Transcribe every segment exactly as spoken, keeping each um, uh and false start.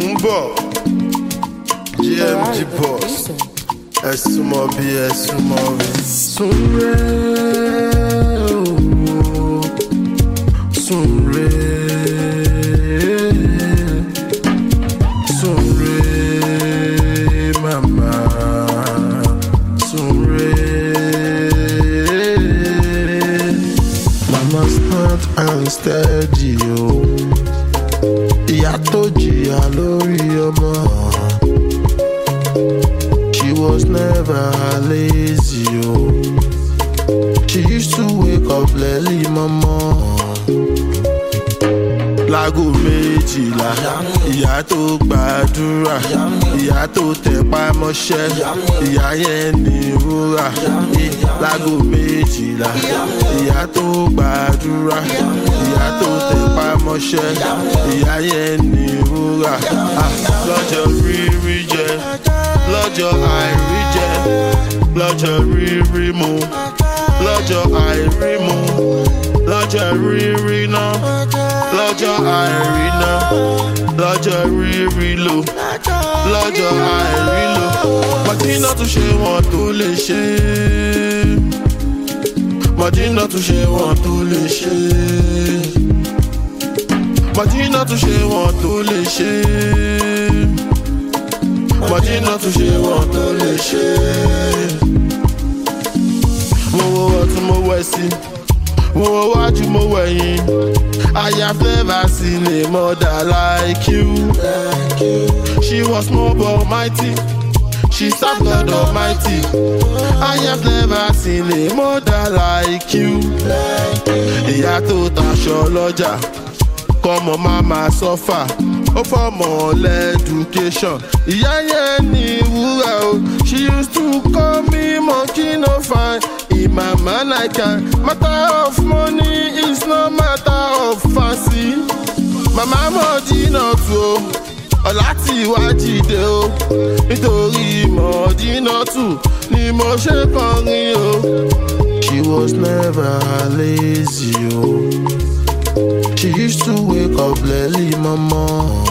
Mumbo, G M G Boss, Esumobi, Esumobi. Sunre, Sunre, Sunre, Mama, Sunre. Mama stand and steady, oh. Ìyá tó jìyà lórí ọmọ. She was never lazy, oh. She used to wake up early, mama. Láago méjìlá, ìyá tó gbàdúrà, ìyá tó tẹpá mọ́ṣẹ́, ìyá yẹn ní wúrà. Láago méjìlá, ìyá tó gbàdúrà, ìyá tó tẹpá mọ́ṣẹ́, ìyá yẹn ní wúrà. Lọ́jọ́ rírí jẹ, lọ́jọ́ àìrí jẹ, lọ́jọ́ rírí mu, lọ́jọ́ àìrí mu, lọ́jọ́ rírí ná, lọ́jọ́ àìrí ná, lọ́jọ́ rírí lò, lọ́jọ́ àìrí lò. Mọ̀dínà tún ṣe wọ́n tó lè ṣe, Mọ̀dínà tún ṣe wọ́n tó lè ṣe, Mọ̀dínà tún ṣe wọ́n tó lè ṣe, Mọ̀dínà tún ṣe wọ́n tó lè ṣe. Mo wo ọ̀tún mo wẹ̀ sí, mo wo wájú mo wẹ̀yìn. I have never seen a mother like you. She was small but mighty, she served God Almighty. I have never seen a mother like you. Ìyá tó taṣọ lọ́jà, kọ́mọ mama suffer, ó fọ́mọ lẹ́dùkéṣọ̀n. Ìyá yẹn ní wúrà o. She used to call me monkey no fine. In my man I can. Matter of money is no matter of fancy. Màmá Mọ̀dínà tù o, ọ̀la tí wá jíde o. Nítorí Mọ̀dínà tù ni mo ṣe kọrin o. She was never lazy o. She used to wake up early, mama.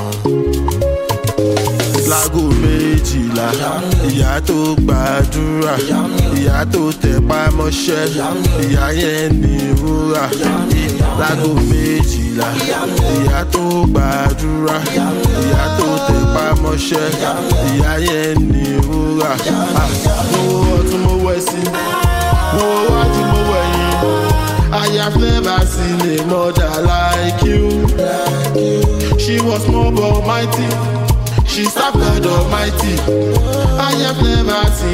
Láago méjìlá, ìyá tó gbàdúrà, ìyá tó tẹpá mọ́ṣẹ́, ìyá yẹn ní wúrà. Láago méjìlá, ìyá tó gbàdúrà, ìyá tó tẹpá mọ́ṣẹ́, ìyá yẹn ní wúrà. Mo wo ọ̀tún mo wẹ̀ sí, mo wo wájú mo wẹ̀yìn. I have never seen a mother like you. She was small but mighty, she served God Almighty. I have never seen